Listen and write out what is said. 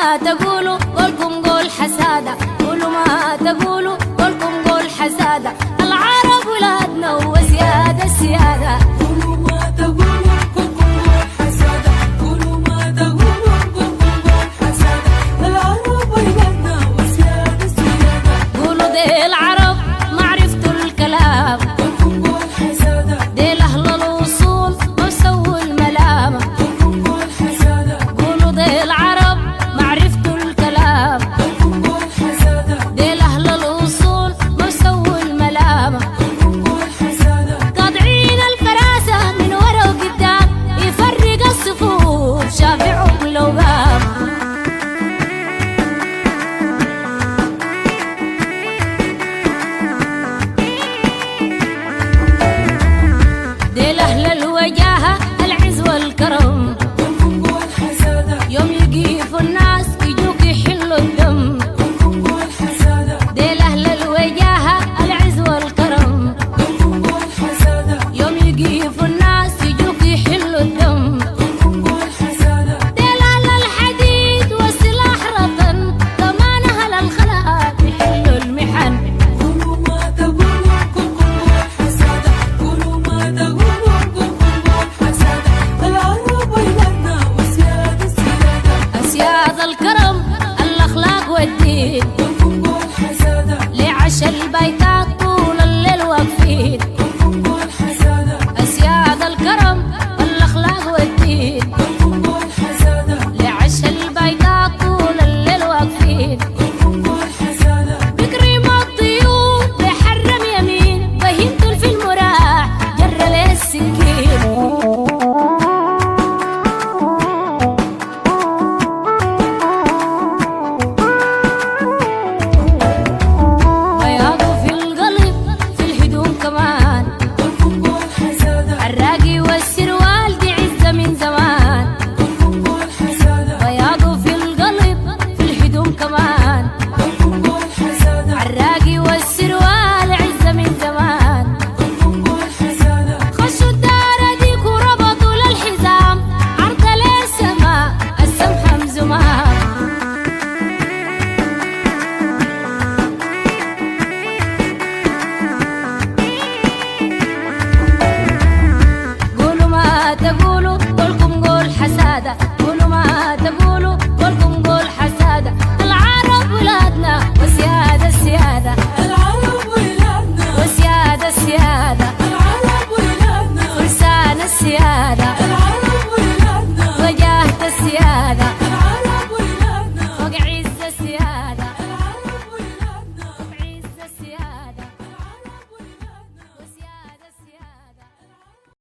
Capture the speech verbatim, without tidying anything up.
ما تقولوا قولكم قول حسادة، قولوا ما تقولوا قولكم قول حسادة. العرب ولادنا وزيادة السيادة. قولوا ما تقولوا قولكم قول حسادة، قولوا ما تقولوا قولكم قول حسادة. العرب ولادنا وزيادة السيادة. قولوا دي العرب ما عرفتوا الكلام، قولكم قول حسادة. دي أهل الوصول ما سووا الملامة. قولكم قول حسادة. قولوا دي العرب ما عرفتوا الكلام، قولكم قول حسادة. دي أهل الوصول ما سووا الملامة. قولكم قول حسادة. قاطعين الفراسة من ورا وقدام، يفرق الصفوف شافعهم لو قام. دي أهل الوجاهة العز والكرم، قولكم قول حسادة. يوم يقيفوا الناس يجوك يحلوا الدم. قولكم قول حسادة. دي أهل الوجاهة العز والكرم، قولكم قول حسادة. يوم يقيفوا الناس يجوك يحلوا الدم. قولكم قول حسادة. دي أهل الحديد والسلاح رطن، كمان أهل الخلاء يحلوا المحن. قولوا ما تقولوا قولكم قول حسادة، قولوا ما تقولوا قولكم قول حسادة. العرب ولادنا وزيادة السيادة. أسياد الكرم الأخلاق والدين، قولكم قول حسادة. لعشا البيتات طول الليل واقفين. قولكم قول حسادة. أسياد الكرم الأخلاق والدين، قولكم قول حسادة. لعشا البيتات طول الليل واقفين. قولكم قول حسادة. بكريم الضيوف بحرم يمين، بهيمته في المراح جر لي السكين. بياضه في القلب في الهدوم كمان، قولكم قول حسادة. الراقي والسروال دي عزة من زمان. قولكم قول حسادة. بياضه في القلب في الهدوم كمان، قولكم قول حسادة. الراقي والسروال عزة من زمان. قولكم قول حسادة. خشوا الدار ديك وربطوا للحزام، عرض للسماء السمحة مزمام. قولوا ما تقولوا قولكم قول حسادة، قولوا ما تقولوا قولكم قول حسادة. العرب ولادنا وزيادة السيادة، العرب ولادنا وزيادة السيادة، العرب ولادنا فرسان السيادة.